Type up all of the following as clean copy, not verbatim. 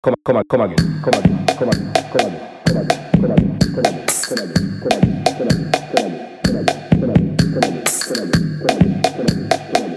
come again, come again, come again, come again, come again, come again, come again, come again, come again, come again, come again, come again, come again, come again, come again, come again, come again, come again.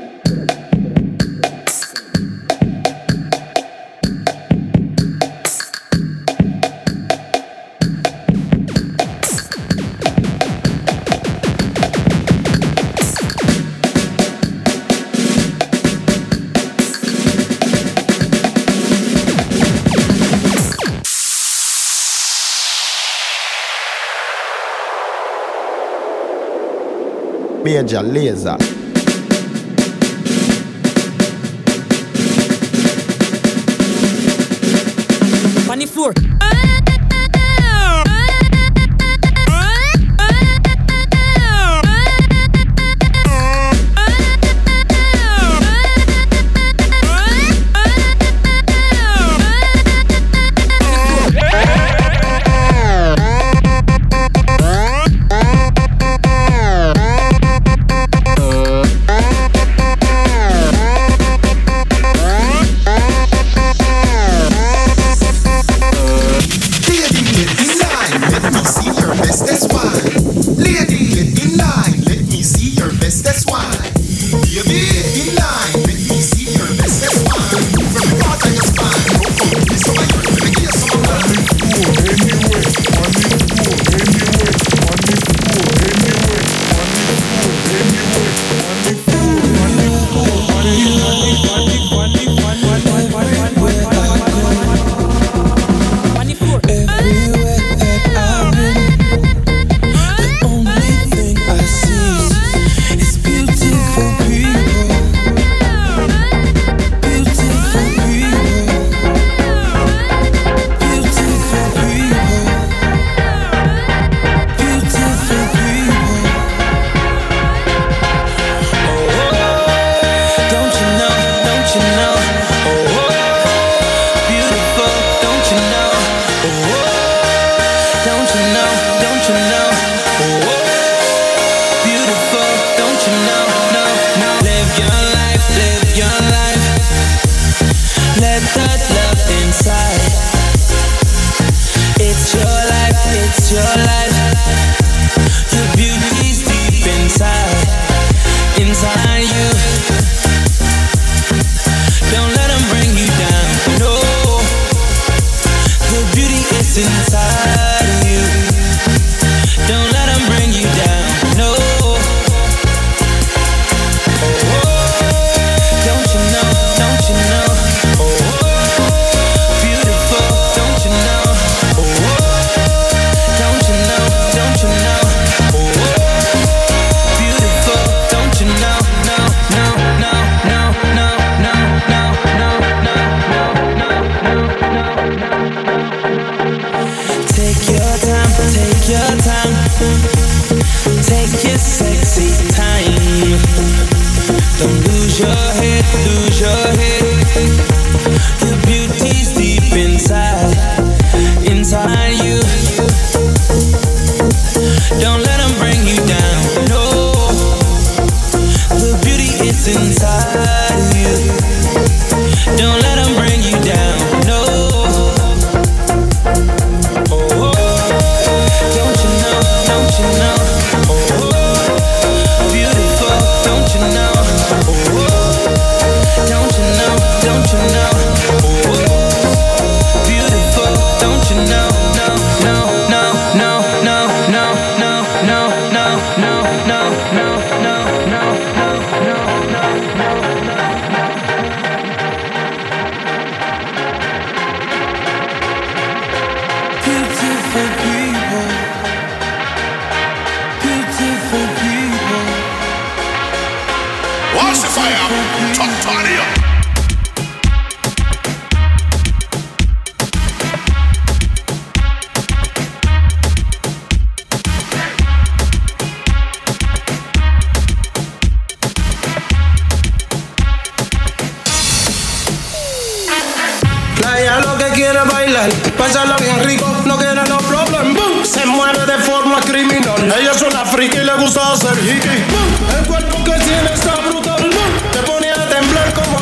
Major Lazer. On the floor. Pásala bien rico, no quiere no problem. Boom. Se mueve de forma criminal. Ella es una friki y le gusta hacer hickey. El cuerpo que tiene está brutal. Te pone a temblar como Jerry.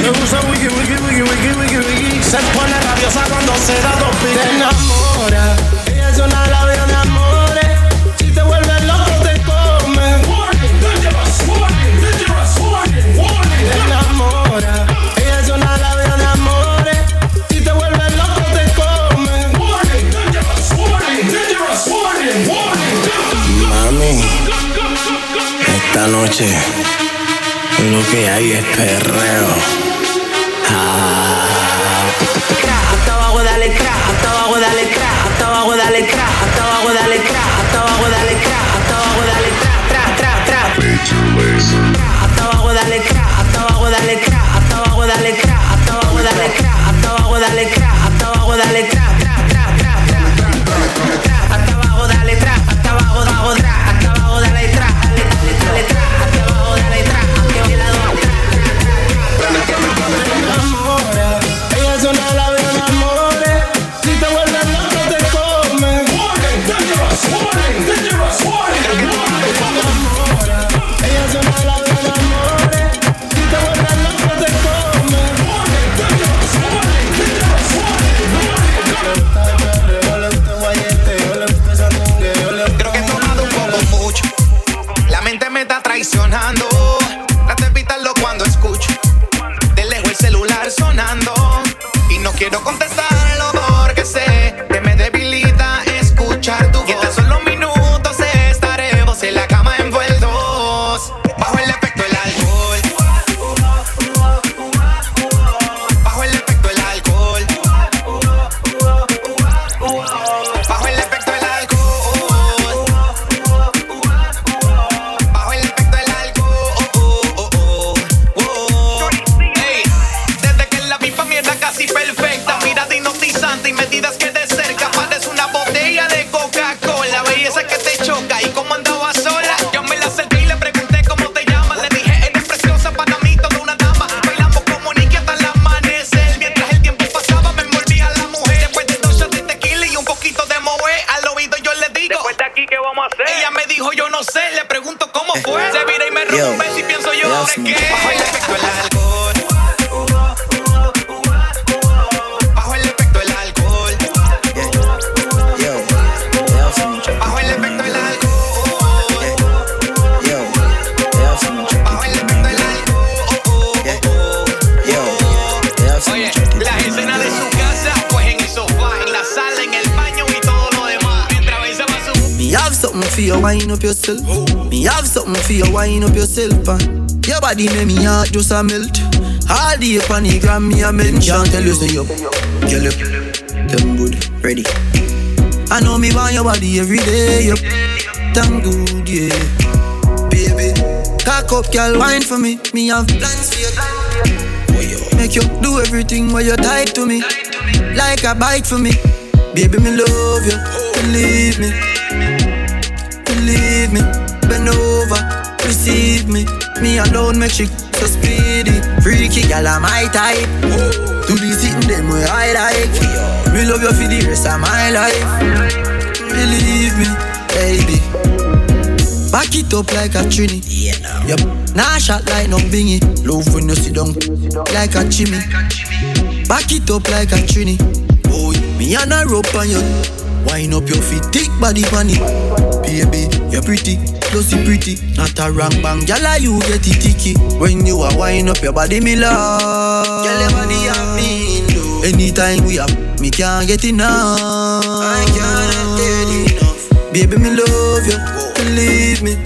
Le gusta wiki, wiki, wiki, wiki, wiki, wiki. Se pone rabiosa cuando se da dos piques. Te enamora, ella es una labia de amores. Si te vuelves loco te come. Warning, dangerous, warning, dangerous, warning, warning. Te enamora, ella es una labia de amores. Si te vuelves loco te come. Warning, dangerous, warning, dangerous, warning, warning. Mami, esta noche lo que hay es perreo. Hasta abajo dale crack, hasta abajo dale crack, hasta abajo dale crack, hasta abajo dale crack, hasta abajo dale crack, hasta abajo dale crack. Hasta abajo dale crack, hasta abajo dale crack, hasta abajo dale crack, hasta abajo dale crack, hasta abajo dale crack, hasta abajo dale crack. Hasta abajo dale crack, hasta abajo dale crack, hasta abajo dale crack, dale crack, hasta abajo dale crack, que baila dos. Enamora, ella es una labia de amores. Si te vuelves loco te come. Warning, dangerous, warning, dangerous, warning. Enamora, ella es una labia de amores. Si te vuelves loco te come. Warning, dangerous, warning, dangerous, warning. Creo que he tomado un poco mucho. La mente me está traicionando. Trato de evitarlo cuando escucho de lejos el celular sonando. Y no quiero contestarlo porque sé que me debilita escuchar tu voz. Y en tan solo minutos estaremos en la cama envueltos bajo el efecto del alcohol. Bajo el efecto del alcohol. Bajo el efecto del alcohol. Bajo el efecto del alcohol. Ey, desde que la vi pa' mierda casi perfecta, mirada hipnotizante y medidas que de cerca parece una botella de Coca-Cola. Belleza que te choca y como andaba sola, yo me la acerqué y le pregunté cómo te llamas. Le dije, eres preciosa para mí, toda una dama. Bailamos como Nicky hasta el amanecer. Mientras el tiempo pasaba me envolvía a la mujer. Después de 2 shots de tequila y un poquito de moe, al oído yo le digo, Después de aquí, ¿qué vamos a hacer? ella me dijo, yo no sé, le pregunto cómo fue. Se vira y me roba un beso y pienso yo, ¿ahora qué? Bajo el efecto del alcohol. Bajo el efecto del alcohol. Bajo el efecto del alcohol. Bajo el efecto del alcohol. Oye, la escena de su casa, pues en el sofá, en la sala, en el baño y todo lo demás. Mientras besaba su... Me have something for you, wind up yourself. Me have something for you, wind up yourself. Your body make me heart just a melt. All day upon the gram, me a mention. Tell you say you, girl, them good, ready. I know me want your body every day, yup. Damn good, yeah. Baby, cock up, girl, wine for me. Me have plans for you. Make you do everything while you tied to me. Like a bite for me. Baby, me love you, believe me. Believe me, bend over, receive me. Me alone make she so speedy. Freaky girl, I'm my type. Do the sitting them where I like. Me love you for the rest of my life. Believe me, baby. Back it up like a trini. Yup, nah shot like no bingy. Love when you sit down like a chimney. Back it up like a trini. Boy, me and a rope on you. Wind up your feet, thick body bunny. Baby, you're pretty, plus you pretty. Not a wrong bang, gyal, you get it ticky. When you are wind up your body, me love. Gyal, your body have me do. Anytime we up, me can't get enough. I cannot get enough. Baby, me love you, believe me.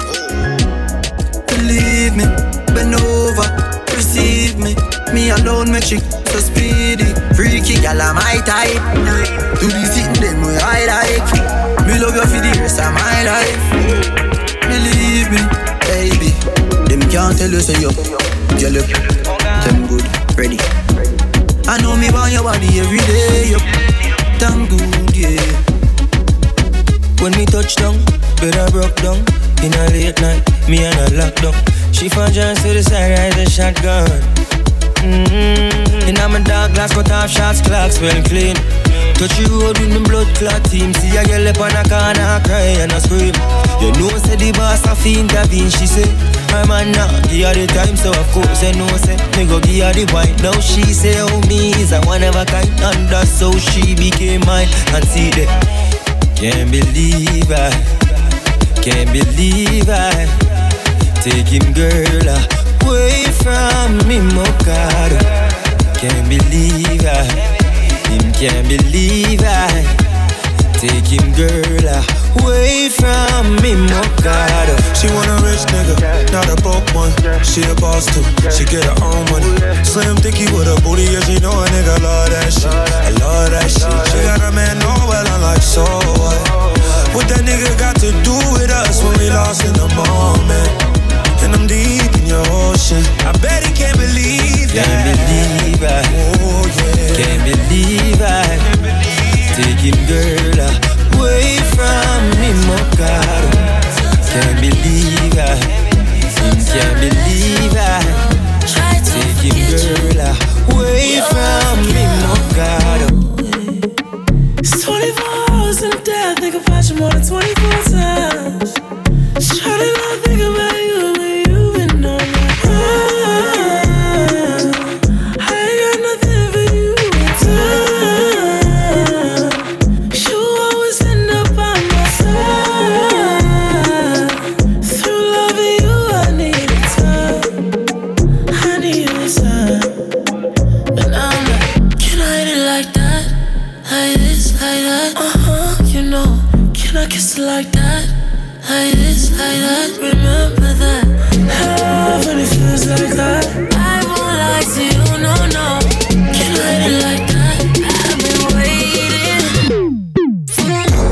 Believe me, bend over, receive me. Me alone make she so speedy. Freaky girl, I'm my type. Do the sitting them where I like. Me love you for the rest of my life. Believe me, baby. Them can't tell you say you, girl, you, them good, ready. I know me want your body every day, yup. Damn good, yeah. When we touch down, bed I broke down. In a late night, me and her locked down. She found John to the side, ride the shotgun. In my dark glass, cut off shots, clocks well clean. Touch you road with me blood clot team. See a girl up on a corner, cry and a scream. You know, say the boss have to intervene, she say. Her man now, give her the time, so of course I know say me go give her the wine. Now she say, oh me is a one of a kind, and that's how she became mine. And see that, can't believe I, can't believe I take him girl away from me, Mokado. Can't believe I, him can't believe I take him girl away from me, Mokado. She want a rich nigga, not a broke one. She a boss too, she get her own money. Slim thicky with a booty, yeah, she know a nigga love that shit. I love that shit. She got a man, no, well, I'm like, so what that nigga got to do with us when we lost in the moment? And I'm deep in your ocean. I bet he can't believe that. Can't believe I, oh yeah. Can't believe I take him girl away from me, Mokado. Can't believe I, can't believe I take him girl away from me, Mokado. It's 24 hours in a day, I think about you more than 24 times. Shawty, I think about you. Like that, like this, like that. Remember that. Love when it feels like that. I won't lie to you, no, no. Can't hide it like that. I've been waiting for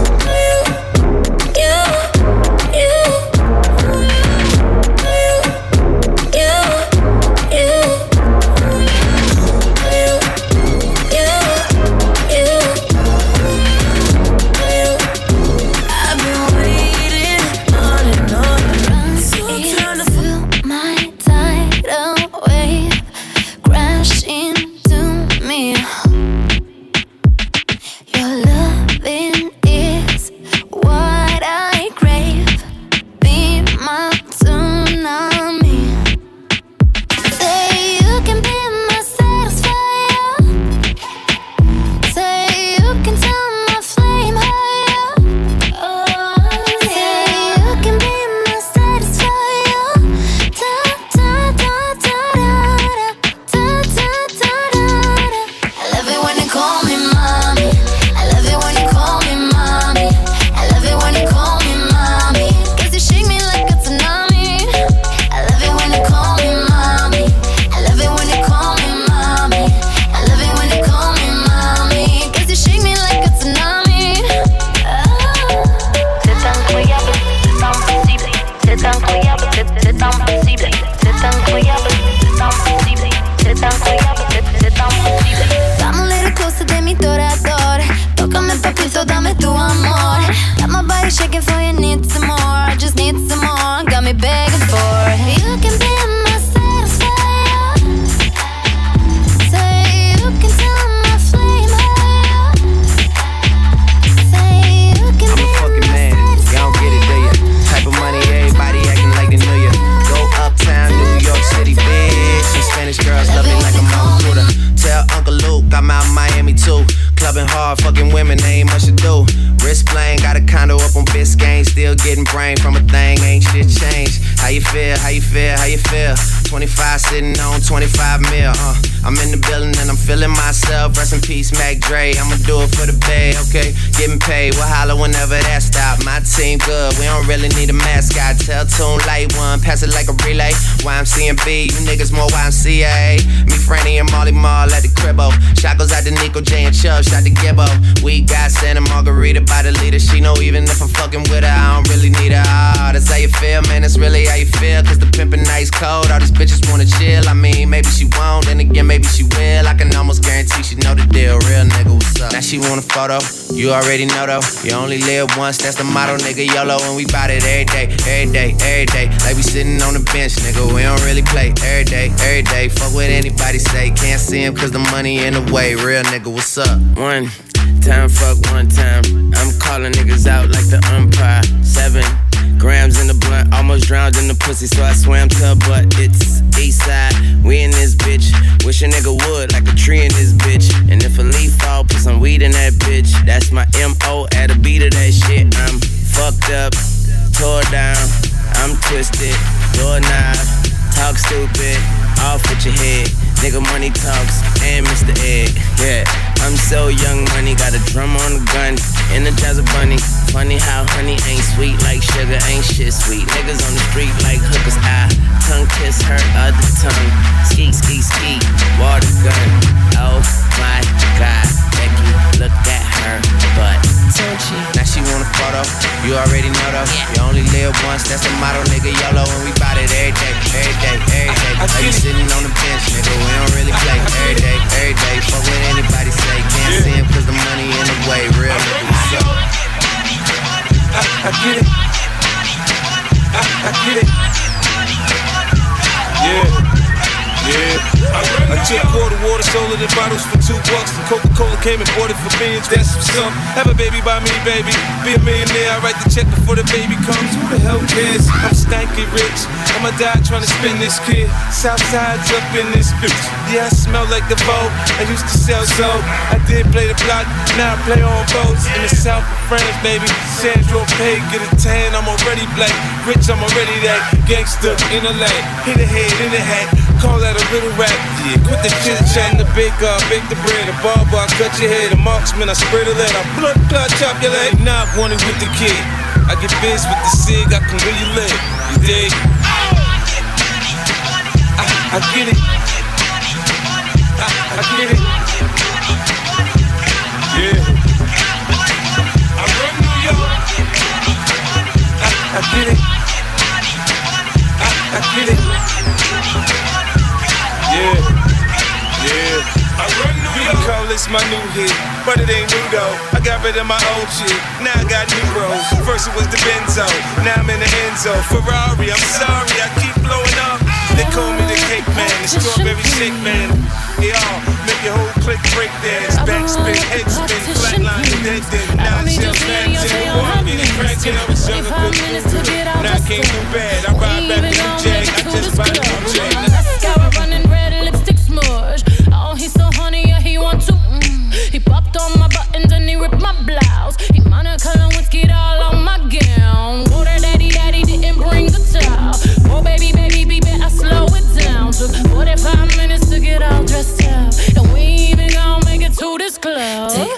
I'ma do it for the bay, okay? Getting paid, we'll holler whenever that stop. My team good, we don't really need a mascot. Tell Tune Light One, pass it like a relay. YMC and B, you niggas more YMCA. Me, Franny, and Molly Mall at the cribbo. Shot goes out to Nico J and Chubb, shot to Gibbo. We got Santa Margarita by the leader. She know even if I'm fucking with her, I don't really need her. Ah, that's how you feel, man, that's really how you feel. Cause the pimpin' nice cold, all these bitches wanna chill. I mean, maybe she won't, then again, maybe she will. I can almost guarantee she know the deal. Real nigga, what's up? Now she want a photo, you already know though. You only live once, that's the motto, nigga. YOLO, and we bout it every day, every day, every day. Like we sitting on the bench, nigga, we don't really play. Every day, every day, fuck what anybody say. Can't see him cause the money in the way. Real nigga, what's up? One time, fuck one time. I'm calling niggas out like the umpire. 7 Grams in the blunt, almost drowned in the pussy, so I swam to her butt. It's east side, we in this bitch. Wish a nigga would, like a tree in this bitch. And if a leaf fall, put some weed in that bitch. That's my M.O. at a beat of that shit. I'm fucked up, tore down, I'm twisted, doorknob, talk stupid, off with your head. Nigga money talks, and Mr. Egg, yeah. I'm so young money, got a drum on the gun, Energizer bunny. Funny how honey ain't sweet like sugar, ain't shit sweet. Niggas on the street like hookers, I tongue kiss her other tongue. Ski, ski, ski, water gun. Oh my God, Becky, look at her butt. Now she want a photo, you already know though. You only live once, that's the motto, nigga. YOLO, and we bout it every day, every day, every day. Like you sitting on the bench, nigga, we don't really play. Every day, fuck what anybody say. Can't see him cause the money in the way, real nigga, what's up? I get it. I get it. I took water, sold it in bottles for $2. And Coca-Cola came and bought it for millions. That's what's up. Have a baby by me, baby. Be a millionaire. I write the check before the baby comes. Who the hell cares? I'm stanky rich. I'ma die trying to spin this kid. Southside's up in this bitch. Yeah, I smell like the Vogue. I used to sell soap. I did play the block. Now I play on boats in the south of France, baby. Sandro Pay, get a tan. I'm already black. Rich, I'm already that. Gangster in the lane. Hit the head in the hat. Call that a little rap, yeah. Quit the chit chat and the baker, bake the bread. A barber, I cut your head. A marksman, I spread a lead. I blood clot, chop your leg. Not wanted with the kid. I get biz with the cig, I can really live. You dig? I get it. I get it. Yeah. I run New York. I get it. I get it. Yeah, I run New York. You call this my new hit, but it ain't new though. I got rid of my old shit, now I got new bros. First it was the Benzo, now I'm in the Enzo. Ferrari, I'm sorry, I keep blowing up. They call me the cake man, the strawberry shake man. Yeah, make your whole clique break dance. Backspin, head spin, flatline, dead dead. Now it's just man, I'm getting cracked and I was young and good. Now I can't do bad, I ride back with the Jag, I just buy the new Jag. Mascara running red, lipstick smudge. Oh, he's so honey, yeah, he want to. He popped on my buttons and he ripped my blouse. He Monica and whiskey all on my gown. Water daddy didn't bring the towel. Oh, baby, I slow it down. Took 45 minutes to get all dressed up. And we ain't even gonna make it to this club.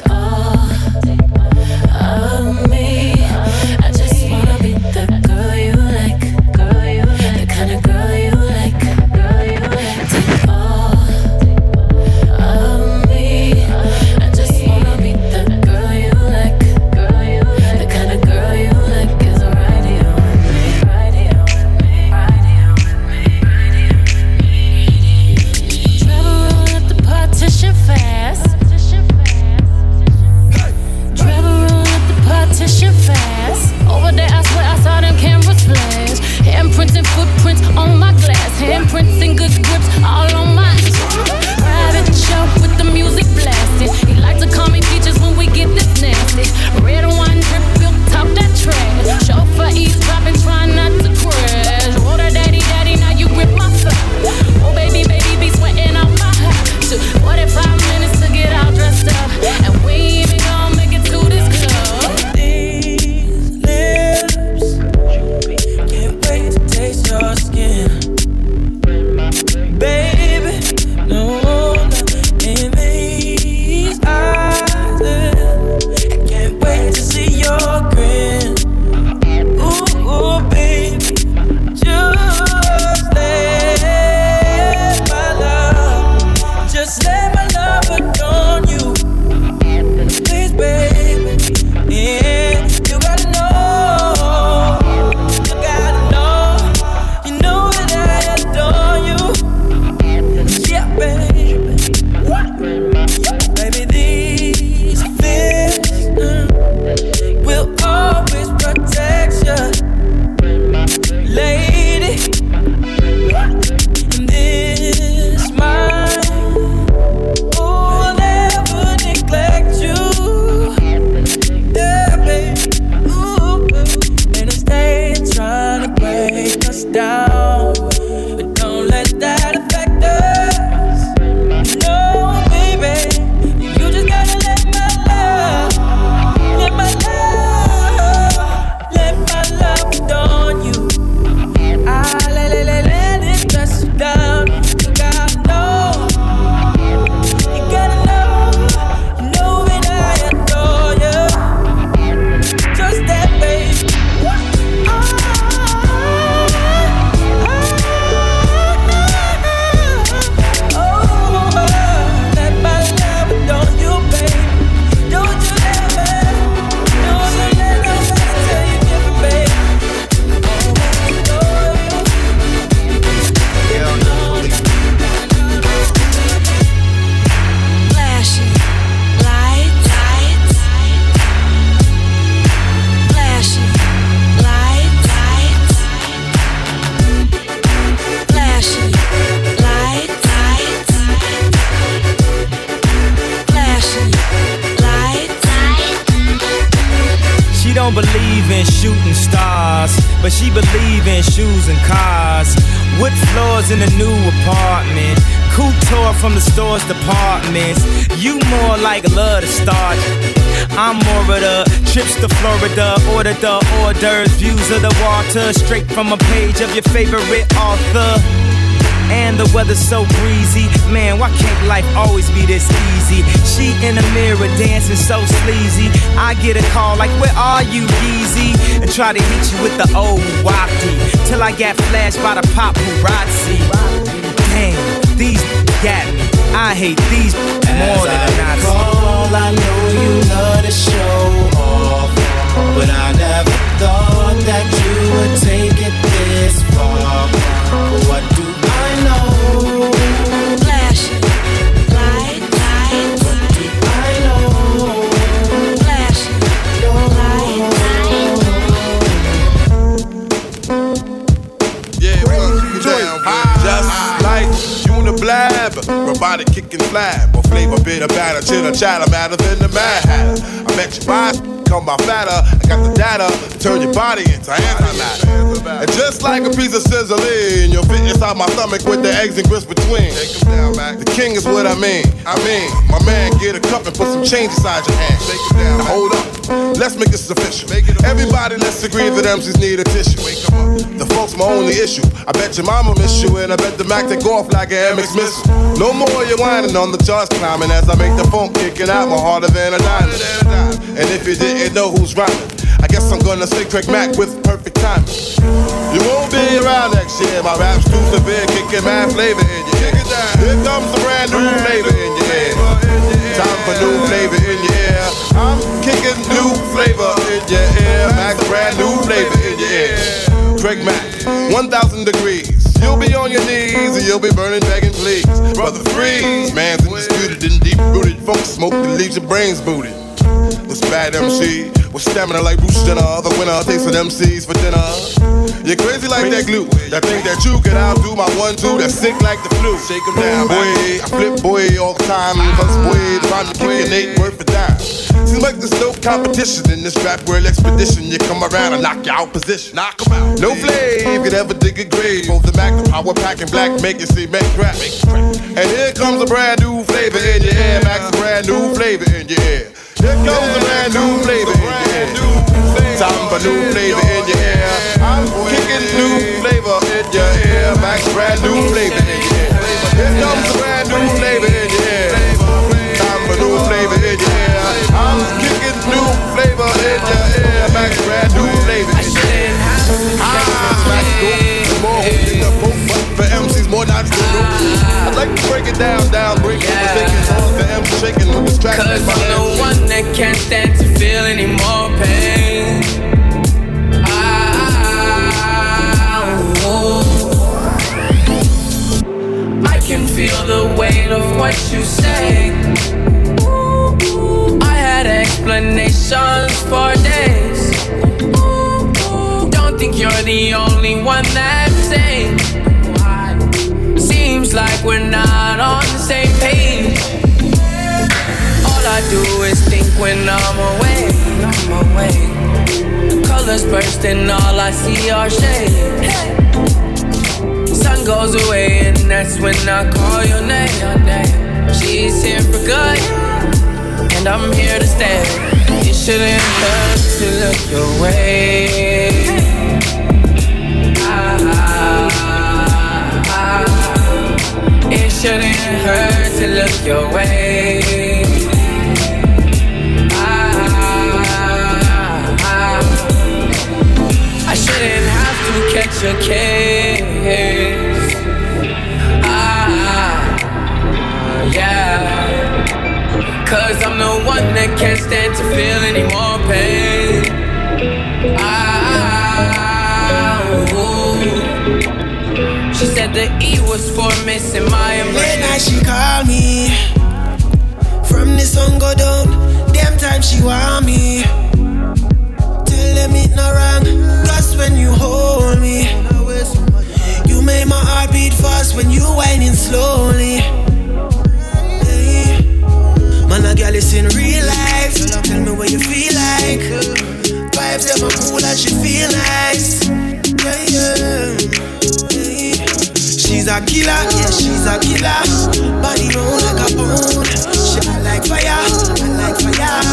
don't believe in shooting stars, but she believe in shoes and cars. Wood floors in a new apartment, couture from the store's departments. You more like love to start. I'm more of the trips to Florida, order the hors d'oeuvres, views of the water, straight from a page of your favorite author. And the weather's so breezy, man, why can't life always be this easy? She in the mirror dancing so sleazy. I get a call like, where are you, Yeezy? And try to hit you with the old wapty, till I got flashed by the paparazzi. Damn, these got me. I hate these more than a Nazi. I know you love to show off, but I never thought that you would take it this far. What do I know? Flash, light, light. What do I know? Flash, light, light. Yeah, just like Uniblab, robotic kicking flab, or flavor bitter batter, chitter chatter, madder than the Mad Hatter. I bet you buy come by fatter. I got the data to turn your body into antimatter. And just like a piece of sizzling, you'll fit inside my stomach with the eggs and grits between. The king is what I mean. My man, get a cup and put some change inside your hand. Now hold up, let's make this official. Everybody, let's agree that MCs need a tissue. The folks my only issue. I bet your mama miss you, and I bet the Mac take off like an MX missile. No more you whining on the charts climbing as I make the phone kicking out more harder than a diamond. And if you didn't know who's rhyming, I guess I'm gonna say Craig Mack with perfect timing. You won't be around next year. My rap's too severe, kicking mad flavor in your ear. Here comes a brand new flavor in your ear. Time for new flavor in your ear. I'm kicking new flavor in your ear. Max, brand new flavor in your ear. Craig Mack, 1,000 degrees. You'll be on your knees and you'll be burning, begging, please. Brother Freeze, man's indisputed and deep-rooted funk smoke that leaves your brains booted. This bad MC with stamina like Bruce Jenner, the winner takes an MCs for dinner. You're crazy like that glue, that thing that you can outdo my 1-2, that's sick like the flu. Shake 'em down, boy. I flip boy all the time, cause boy, the rhyme to kick an 8 worth a dime. Seems like there's no competition in this rap world expedition. You come around and knock your opposition. Knock 'em out. No flame could ever dig a grave. Both the Mac, the power pack, and black make it see make crack. And here comes a brand new flavor in your ear. Max, a brand new flavor in your ear. Here comes a brand new flavor in your ear. Time for new flavor in your ear. I'm kicking new flavor in your ear. Max, brand new flavor in your ear. Here comes a brand new flavor in your ear. Time for new flavor in your ear. I'm kicking new flavor in your ear. Max, brand new flavor in your ear. Max, more in the boat, but for MCs more not to know. I'd like to break it down, break it, taking on the MC shaking with this track. Cause I'm the one that can't stand to feel any more pain. I can feel the weight of what you say. I had explanations for days. Don't think you're the only one that's sane. Seems like we're not on the same page. All I do is think when I'm away. The colors burst and all I see are shade. Sun goes away and that's when I call your name. She's here for good and I'm here to stay. It shouldn't hurt to look your way. It shouldn't hurt to look your way. I shouldn't have to catch a case. Yeah. Cause I'm the one that can't stand to feel any more pain. She said the E was for missing my embrace. Late night she call me. From the sun go down, damn time she want me. Tell them it no wrong, cause when you hold me, you make my heart beat fast when you whining slowly. Hey. Man, a girl is in real life, tell me what you feel like. Vibes a killer, yeah, she's a killer. Body roll like a bone. She I like fire, I like fire.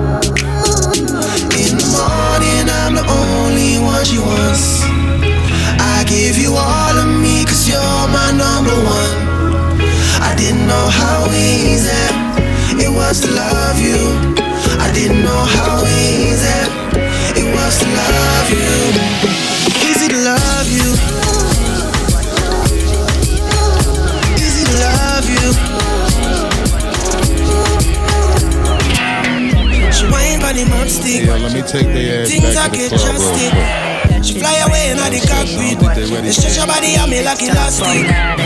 In the morning, I'm the only one she wants. I give you all of me, cause you're my number one. I didn't know how easy it was to love you. I didn't know how easy it was to love you. Easy to love you. Easy to love you. She whine by the mud stick. Yeah, let me take their ass things back I to the get club just real it. quick. She fly away in the cockpit. And stretch her body on me like elastic.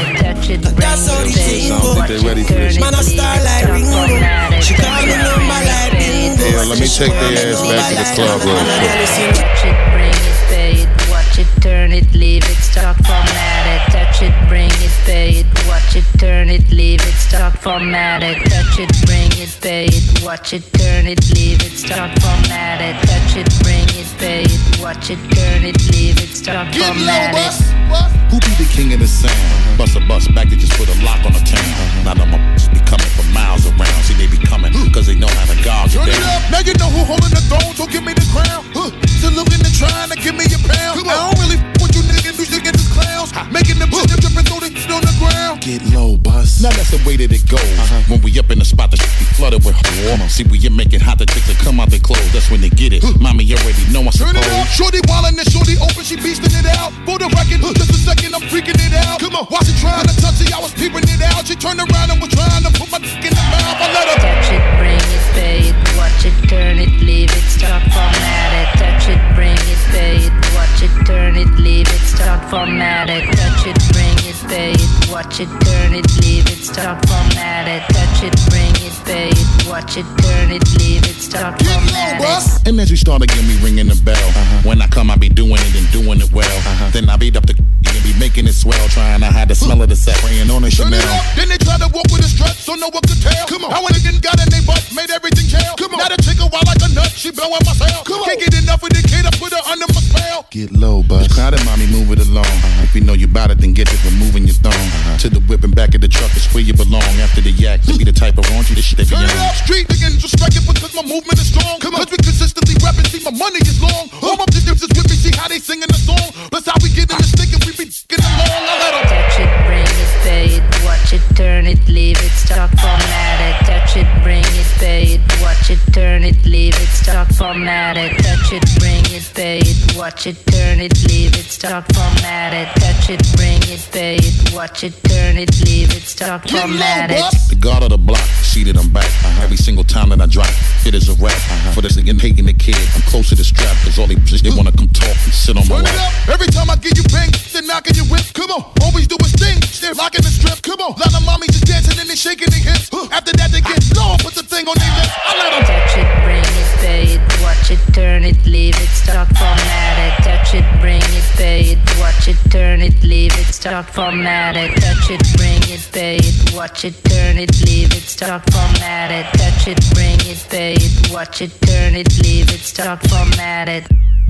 That's how the thing go. Man a star like Ringo. She call me number like Bingo. Yeah, let me take their ass back to the club real quick. Touch it, bring it, pay it, watch it, turn it, leave it, stop, format it. Touch it, bring it, pay it, watch it, turn it, leave it, stop, format it. Touch it, bring it, pay it, watch it, turn it, leave it, stop, format it. Touch it, bring it, pay it, watch it, turn it, leave it, stop, format it. Who be the king of the sound? Bust a bus back to just put a lock on the town. Now them be coming from miles around. See, they be coming cause they know how to gouge it down. Now you know who holding the throne, so give me the crown. Saluting and trying to give me a pound. I don't really with you niggas, you niggas is clowns. Making them shit up and throw the shit on the ground. Get low, bus. Now that's the way that it goes. When we up in the spot, the shit be flooded with warmer. See, we make it hot, the chicks that come out their clothes. That's when they get it. Mommy already know I suppose. Turn it up, shorty wildin' and shorty open, she beastin' it out. For the record, just a second, I'm freaking it out. Come on, while she trying to touch it, I was peeping it out. She turned around and was trying to put my dick in the mouth. I let her touch it, bring it, pay it, watch it, turn it, leave it, stop, format it. Touch it, bring it, pay it, watch it, turn it, leave it, stop, format it. Touch it, bring it, pay it, watch it, turn it, leave it, stop, format it. Touch it, bring it, pay it, watch it, turn it, leave it, stop, format it. And as we start again, we ringing the bell. When I come, I be doing it and doing it well. Then I beat up the and be making it swell, trying to hide the smell of the set, praying on a Chanel. Then they try to walk with a strut, so no one could tell. Come on, I went and got in they butt, made everything jail. Come on, now the chick a wild like a nut, she blowing my cell. Can't get enough of the kid, I put her under my spell. Get low, bus. Crowded, mommy, move it along. If you know you bout it, then get it, removing your thong. To the whip and back of the truck is where you belong. After the yak, to be the type of raunchy, this shit they be Turn on. it up, street niggas respect it because my movement is strong. Come on, cause we consistently rapping, see my money is long. All my distance with me, see how they singing the song. Plus how we get in the stick and we be getting along. I let them touch it, bring it, pay it, watch it, turn it, leave it, stop, format it. Touch it, bring it, pay it, watch it, turn it, leave it, stop, format it. Touch it, bring it, pay it, watch it, turn it, leave it, stop, format it. Touch it, bring it, pay it, watch it, turn it, leave it, stop, format it. The guard of the block, seated, I'm back. Every single time that I drop, it is a rap. For this again, hating the kid, I'm close to the strap, cause all they wanna come talk and sit on my turn it lap. up, every time I give you bang, they're knocking your whip. Come on, always do his thing, they're rocking the strip. Come on, lot of mommies just dancing and they shaking their hips. After that they get low, put the thing on their lips. I let them touch it, bring it, pay it, watch it, turn it, leave it, stop, format it. Touch it, bring it, pay it, watch it, turn it, leave it, stop, format it. Touch it, bring it, pay it, watch it, turn it, leave it, stop, format it. Touch it, bring it, pay it, watch it, turn it, leave it, stop, format it.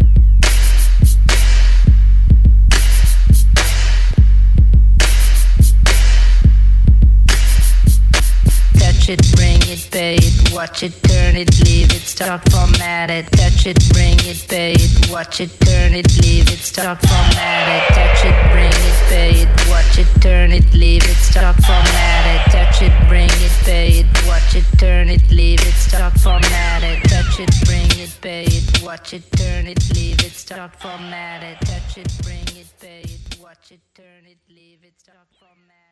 Touch it, bring it, pay it, watch it, turn it, leave it, stop, format it. Touch it, bring it, pay it, watch it, turn it, leave it, stop, format it. Touch it, bring it, pay it, watch it, turn it, leave it, stop, format it. Touch it, bring it, pay it, watch it, turn it, leave it, stop, format it. Touch it, bring it, pay it, watch it, turn it, leave it, stop, format it. Touch it, bring it, pay it, watch it, turn it, leave it, stop, format it.